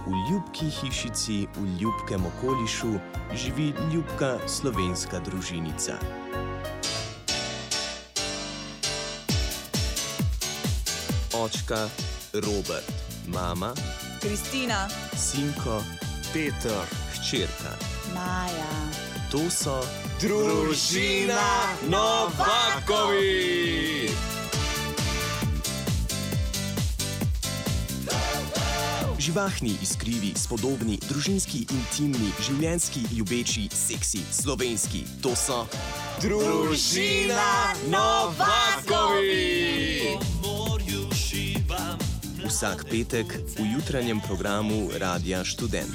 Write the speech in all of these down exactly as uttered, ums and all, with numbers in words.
v ljubki hišici v ljubkem okolišu živi ljubka slovenska družinica. Očka Robert, mama Kristina, sinko Peter, hčerka Maja. To so družina Novakovi! Živahni, iskrivi, spodobni, družinski, intimni, življenjski, ljubeči, seksi, slovenski. To so družina Novakovi! Vsak petek v jutranjem programu Radia Študent.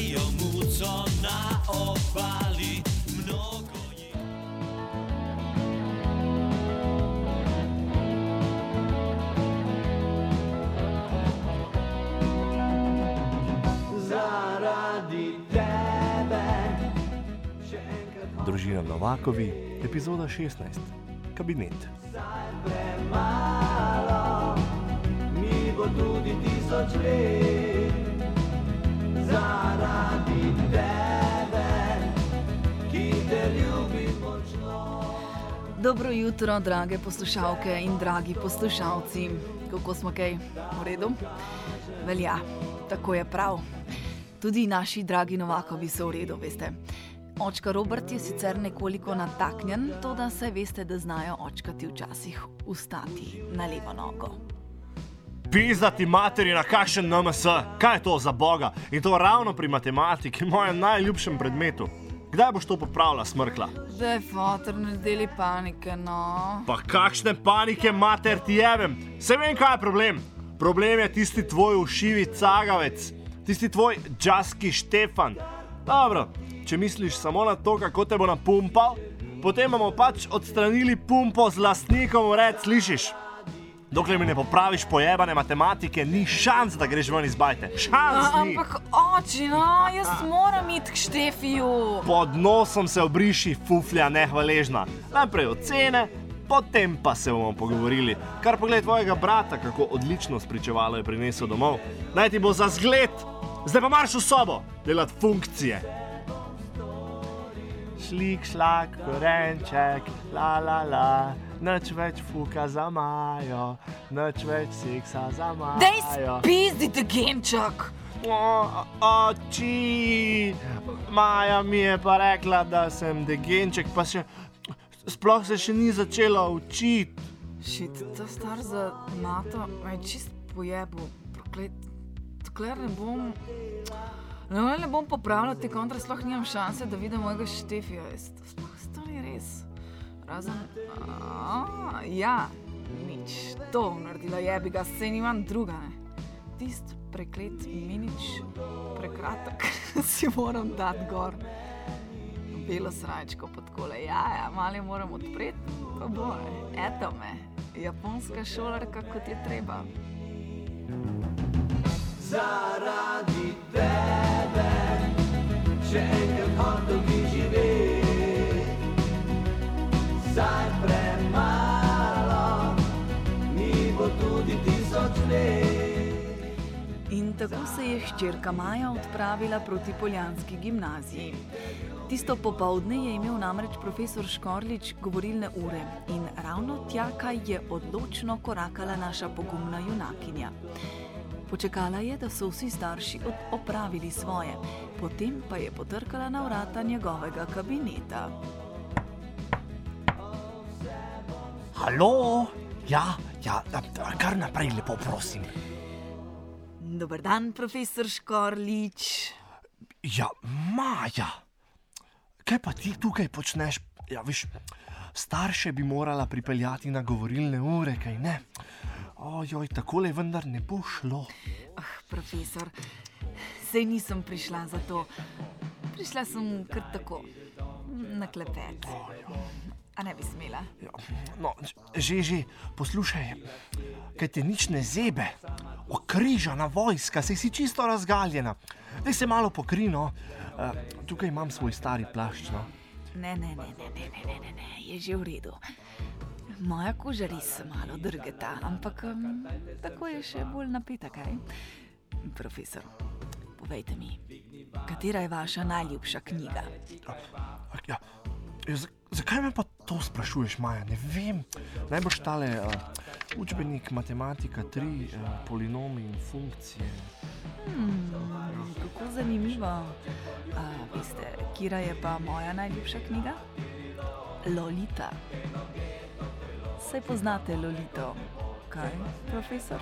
Družina Novakovi, epizoda šestnajst. Kabinet. Bo tudi tisoč let zaradi tebe, ki te ljubim močno. Dobro jutro, drage poslušalke in dragi poslušalci. Kako smo kaj? V redu? Velja, tako je prav. Tudi naši dragi Novakovi so v redu, veste. Očka Robert je sicer nekoliko nataknjen, toda saj veste, da znajo očkati včasih ustati na levo nogo. Pizdati materina, kakšen N M S, kaj je to za boga? In to ravno pri matematiki, mojem najljubšem predmetu. Kdaj boš to popravila, smrkla? Daj, fotor, ne deli panike, no. Pa kakšne panike, mater, ti jevem? Se vem, kaj je problem. Problem je tisti tvoj ušivi cagavec, tisti tvoj džaski Štefan. Dobro, če misliš samo na to, kako te bo napumpal, potem bomo pač odstranili pumpo z lastnikom vred, slišiš? Dokler mi ne popraviš pojebane matematike, ni šans, da greš ven iz bajte. Šans ni. Ampak oči, no, jaz moram iti k Štefiju. Pod nosom se obriši, fuflja nehvaležna. Najprej ocene, potem pa se bomo pogovorili. Kar pogled tvojega brata, kako odlično spričevalo je prinesel domov. Naj ti bo za zgled. Zdaj pa marš v sobo, delat funkcije. Šlik, šlak, korenček, la, la, la. Nič več fuka za Majo, nič več seksa za Majo. Dej spizdite, genčak! O, oči! Maja mi je pa rekla, da sem degenček, pa še sploh se še ni začela učiti. Šit, ta star za mato me je čist pojebil. Proklet, dokler ne bom... Ne, ne bom popravila te kontra, sploh nimam šanse, da vidim mojega Štefija. Sploh to ni res. Razen, a, ja, nič, to naredila jebi ga, saj nimam druga, ne. Tist preklet minič, prekratek, si moram dati gor. Belo srajčko pod kole, ja, ja, malo moram odpreti, pa bo, eto me, japonska šolarka, kot je treba. Zaradi tebe še enkrat hotel bi živeti. Saj premalo, mi bo tudi tisoč let. In tako se je hčerka Maja odpravila proti poljanski gimnaziji. Tisto popoldne je imel namreč profesor Škorlič govorilne ure in ravno tja, kaj je odločno korakala naša pogumna junakinja. Počakala je, da so vsi starši opravili svoje, potem pa je potrkala na vrata njegovega kabineta. Halo? Ja, ja, kar naprej, lepo prosim. Dober dan, profesor Škorlič. Ja, Maja, kaj pa ti tukaj počneš? Ja, viš, starše bi morala pripeljati na govorilne ure, kaj ne? Ojoj, takole vendar ne bo šlo. Ah, profesor, sej nisem prišla za to. Prišla sem kar tako, na klepet. A ne bi smela? Ja, no, že, že, poslušaj, kaj te nič ne zebe. Okrižana vojska, saj si čisto razgaljena. Daj se malo pokri, no. Uh, tukaj imam svoj stari plašč, no. Ne, ne, ne, ne, ne, ne, ne, ne, je že v redu. Moja koža res malo drgeta, ampak um, tako je še bolj napeta, kaj? Profesor, povejte mi, katera je vaša najljubša knjiga? Ja, ja, z, zakaj me pa to sprašuješ, Maja? Ne vem. Najbolj tale uh, učbenik matematika tri, uh, polinomi in funkcije. Hmm, kako zanimivo. A, veste, katera je pa moja najljubša knjiga? Lolita. Saj poznate Lolito. Kaj, profesor?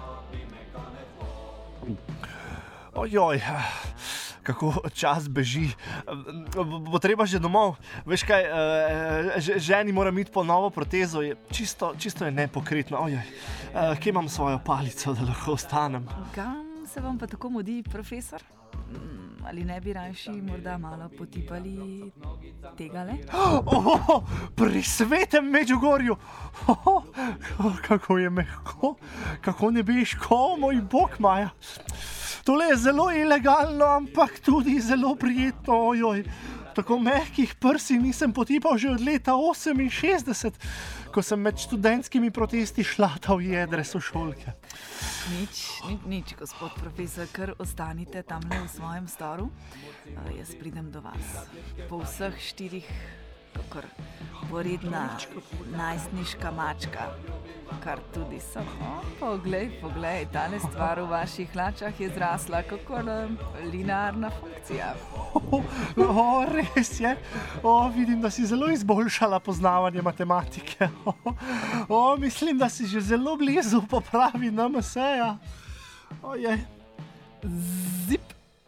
Ojoj, kako čas beži. Bo treba že domov. Veš kaj, ženi moram iti po novo protezo. Je čisto, čisto je nepokretno. Ojoj, kje imam svojo palico, da lahko ostanem? Kam se vam pa tako mudi, profesor? Ali ne bi rajši morda malo potipali tegale? Oh, oh, pri svetem Medžugorju! Oh, oh, kako je mehko, kako nebeško, moj bog, Maja. Tole je zelo ilegalno, ampak tudi zelo prijetno. Ojoj, tako mehkih prsi nisem potipal že od leta oseminšestdeset, ko sem med študentskimi protesti šlatal jedre sošolke. Nič, nič, nič, gospod profesor, kar ostanite tamle v svojem storu. Uh, jaz pridem do vas. Po vseh štirih, kakor poredna najstniška mačka, kar tudi sem. O, poglej, poglej, tale stvar v vaših hlačah je zrasla kakor uh, linearna funkcija. O, o, res je. O, vidim, da si zelo izboljšala poznavanje matematike. O, o, mislim, da si že zelo blizu popravi N M S-ja. Ojej. Zip.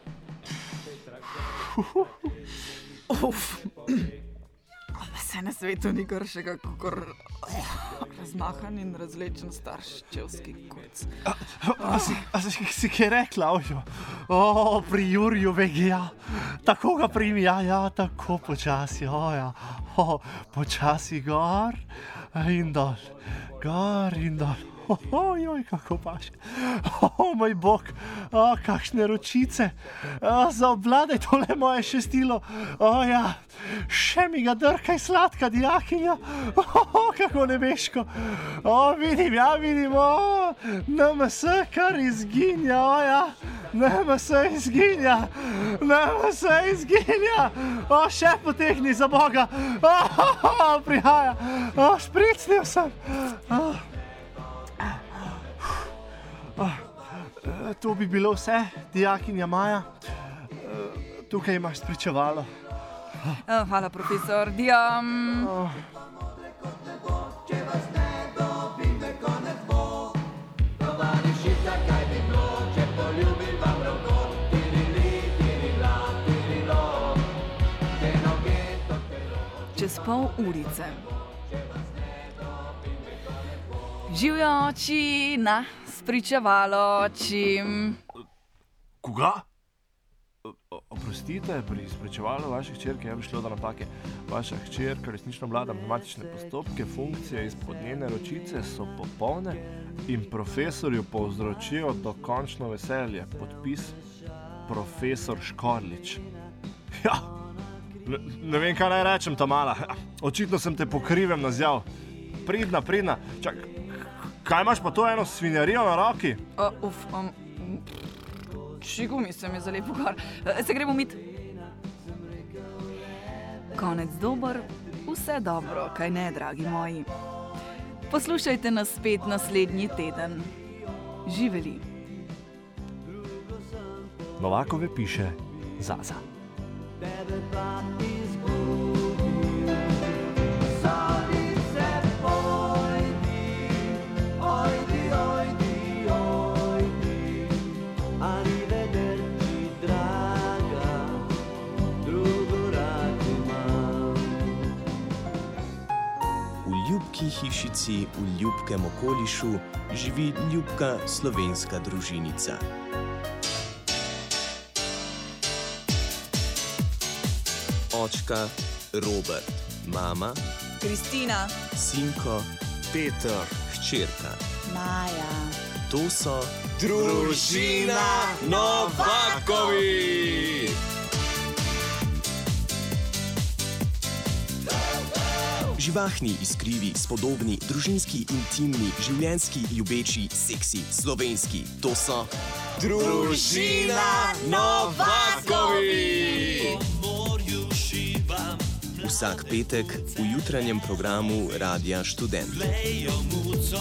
Uf. Vse na svetu ni goršega, kakor razmahan in razlečen starševski kurc. A, a, si, a si, si kaj rekla, ojo? O, pri Juriju V G A. Tako ga primi, ja, ja, tako počasi, oja. O, počasi gor in dol, gor in dol. Ojoj, kako paš. O, moj bog, o, kakšne ročice. O, zaobvladaj tole moje šestilo. O, ja, še mi ga drkaj sladka dijakinja. O, kako nebeško. O, vidim, ja, vidim, o, N M S kar izginja, o, ja. N M S izginja, N M S izginja. O, še potehni za Boga. O, o, o, prihaja. O, špricnil sem. O. Oh, to bi bilo vse, dijakinja Maja. Tukaj imaš spričevalo. Oh, hvala, profesor. Dijam. Oh. Čez pol urice. Živjo oči na spričevalo čim. Koga? Oprostite, pri spričevalu vaše hčerke je prišlo do napake. Vaša hčerka resnično vlada matematične postopke, funkcije izpod njene ročice so popolne in profesorju povzročijo dokončno veselje. Podpis profesor Škorlič. Ja, ne, ne vem, kaj naj rečem, ta mala. Očitno sem te po krivem nazjal. Pridna, pridna. Čak, kaj imaš pa to eno svinjarijo na roki? Uh, uf, um, čigumi se mi zalepo gor. Uh, se gremo umit. Konec dober, vse dobro, kaj ne, dragi moji. Poslušajte nas spet naslednji teden. Živeli. Novakove piše Zaza. Tebe pa izgubil, Zorice, pojdi, ojdi, ojdi, ojdi, arrivederci, draga, drugo rad imam. V ljubki hišici v ljubkem okolišu živi ljubka slovenska družinica. Očka Robert, mama Kristina, Sinko Peter, hčerka Maja. To so Družina Novakovi! živahni, iskrivi, spodobni, družinski, intimni, življenjski, ljubeči, seksi, slovenski. To so Družina Novaković. Vsak petek v jutranjem programu Radia Študent.